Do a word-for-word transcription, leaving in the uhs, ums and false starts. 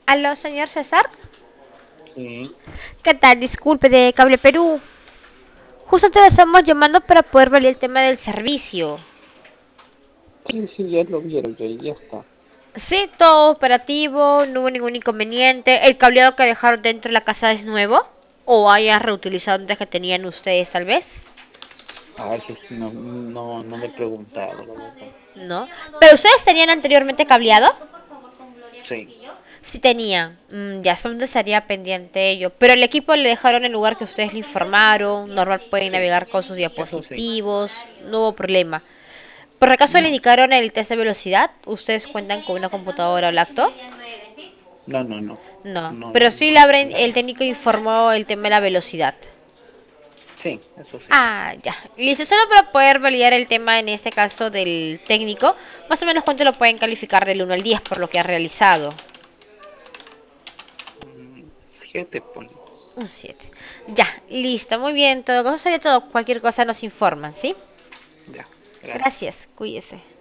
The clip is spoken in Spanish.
Aló, señor César. Sí, ¿Qué tal? Disculpe, de Cable Perú. Justo te estamos llamando para poder ver el tema del servicio. sí, sí, ya lo vieron, ya, ya está. Sí, todo operativo, no hubo ningún inconveniente. ¿El cableado que dejaron dentro de la casa es nuevo? ¿O haya reutilizado antes que tenían ustedes, tal vez? Ah, eso sí, no, no, no me he preguntado, la verdad. ¿No? ¿Pero ustedes tenían anteriormente cableado? Sí, Sí tenían. Mm, ya solamente estaría pendiente ello. Pero el equipo le dejaron el lugar que ustedes le informaron. Normal pueden sí, navegar con sus eso sí. diapositivos. No hubo problema. ¿Por acaso le No, indicaron el test de velocidad? ¿Ustedes cuentan con una computadora o laptop? no, no, no, No. no, Pero no, sí no, le abren, nada. el técnico informó el tema de la velocidad. Sí, eso sí. Ah, ya. Listo. Solo para poder validar el tema en este caso del técnico, más o menos cuánto lo pueden calificar del uno al diez por lo que ha realizado. Mm, siete, ponle. Un siete. Ya, listo. Muy bien. Todo cosa sería todo. Cualquier cosa nos informan, ¿sí? Ya, gracias. Gracias. Cuídese.